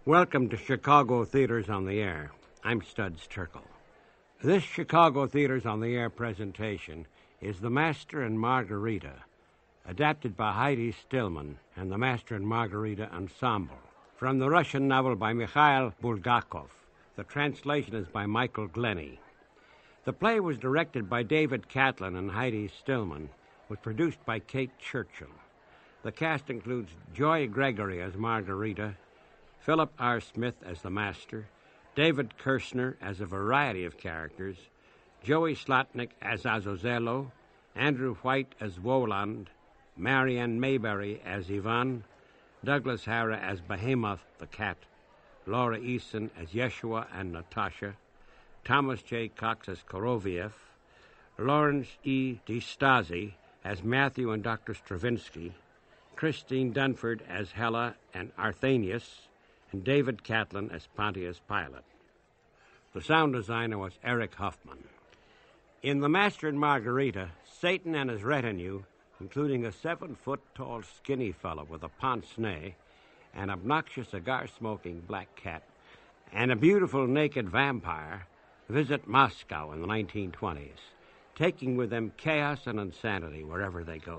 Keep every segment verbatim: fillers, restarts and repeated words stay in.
Welcome to Chicago Theaters on the Air. I'm Studs Terkel. This Chicago Theaters on the Air presentation is The Master and Margarita, adapted by Heidi Stillman and the Master and Margarita Ensemble, from the Russian novel by Mikhail Bulgakov. The translation is by Michael Glenny. The play was directed by David Catlin and Heidi Stillman, was produced by Kate Churchill. The cast includes Joy Gregory as Margarita, Philip R. Smith as the Master, David Kirshner as a variety of characters, Joey Slotnick as Azazello, Andrew White as Woland, Marianne Mayberry as Ivan, Douglas Hara as Behemoth the Cat, Laura Eason as Yeshua and Natasha, Thomas J. Cox as Koroviev, Lawrence E. DeStasi as Matthew and Doctor Stravinsky, Christine Dunford as Hella and Arthenius, and David Catlin as Pontius Pilate. The sound designer was Eric Huffman. In The Master and Margarita, Satan and his retinue, including a seven-foot-tall skinny fellow with a pince-nez, an obnoxious cigar-smoking black cat, and a beautiful naked vampire, visit Moscow in the nineteen twenties, taking with them chaos and insanity wherever they go.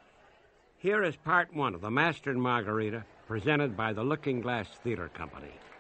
Here is part one of The Master and Margarita, presented by the Looking Glass Theater Company.